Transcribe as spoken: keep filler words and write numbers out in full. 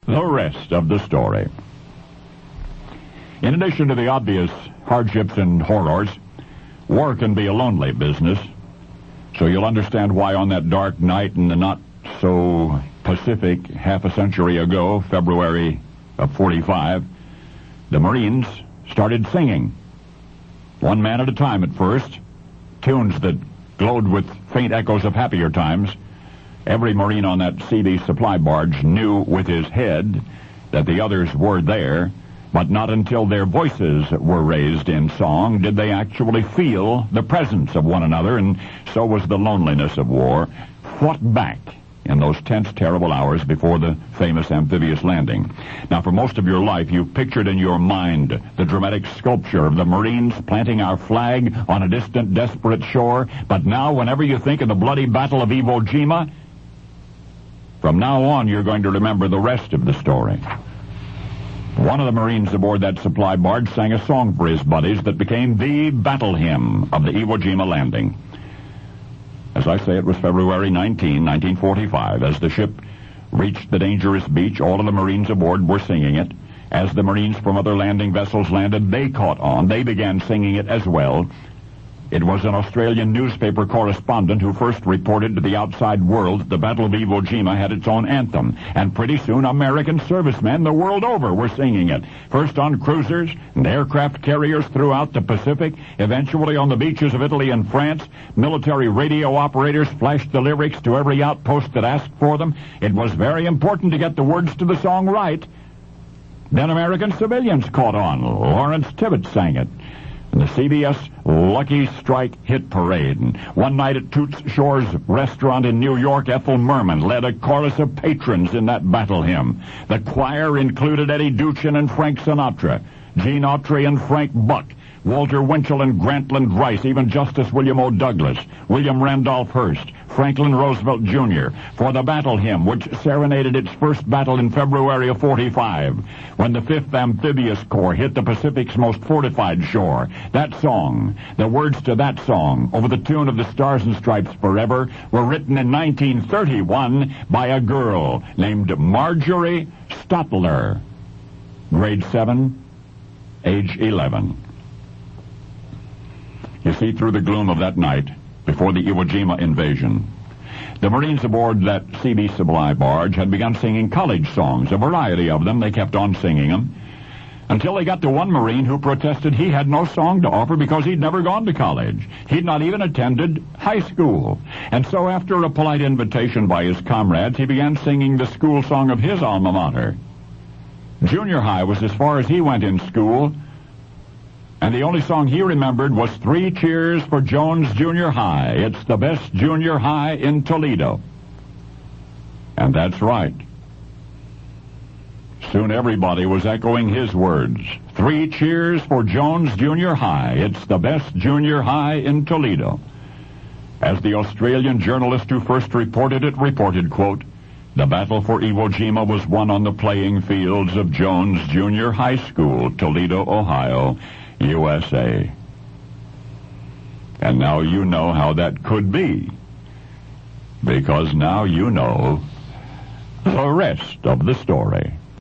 the rest of the story. In addition to the obvious hardships and horrors, war can be a lonely business. So you'll understand why on that dark night in the not-so-Pacific half a century ago, February of forty-five, the Marines started singing. One man at a time at first, tunes that glowed with faint echoes of happier times. Every Marine on that C B supply barge knew with his head that the others were there, but not until their voices were raised in song did they actually feel the presence of one another, and so was the loneliness of war fought back in those tense, terrible hours before the famous amphibious landing. Now, for most of your life, you've pictured in your mind the dramatic sculpture of the Marines planting our flag on a distant, desperate shore, but now, whenever you think of the bloody Battle of Iwo Jima, from now on, you're going to remember the rest of the story. One of the Marines aboard that supply barge sang a song for his buddies that became the battle hymn of the Iwo Jima landing. As I say, it was February nineteenth, nineteen forty-five. As the ship reached the dangerous beach, all of the Marines aboard were singing it. As the Marines from other landing vessels landed, they caught on. They began singing it as well. It was an Australian newspaper correspondent who first reported to the outside world that the Battle of Iwo Jima had its own anthem. And pretty soon, American servicemen the world over were singing it. First on cruisers and aircraft carriers throughout the Pacific, eventually on the beaches of Italy and France. Military radio operators flashed the lyrics to every outpost that asked for them. It was very important to get the words to the song right. Then American civilians caught on. Lawrence Tibbett sang it. And the C B S Lucky Strike hit parade. And one night at Toots Shor's restaurant in New York, Ethel Merman led a chorus of patrons in that battle hymn. The choir included Eddie Duchin and Frank Sinatra, Gene Autry and Frank Buck, Walter Winchell and Grantland Rice, even Justice William O. Douglas, William Randolph Hearst, Franklin Roosevelt Junior, for the battle hymn, which serenaded its first battle in February of forty-five, when the fifth Amphibious Corps hit the Pacific's most fortified shore. That song, the words to that song, over the tune of the Stars and Stripes Forever, were written in nineteen thirty-one by a girl named Marjorie Stotler, grade seven, age eleven. You see, through the gloom of that night, before the Iwo Jima invasion, the Marines aboard that C B supply barge had begun singing college songs, a variety of them. They kept on singing them, until they got to one Marine who protested he had no song to offer because he'd never gone to college. He'd not even attended high school. And so after a polite invitation by his comrades, he began singing the school song of his alma mater. Junior high was as far as he went in school, and the only song he remembered was Three Cheers for Jones Junior High. It's the best junior high in Toledo. And that's right. Soon everybody was echoing his words. Three cheers for Jones Junior High. It's the best junior high in Toledo. As the Australian journalist who first reported it reported, quote, the battle for Iwo Jima was won on the playing fields of Jones Junior High School, Toledo, Ohio, U S A. And now you know how that could be, because now you know the rest of the story.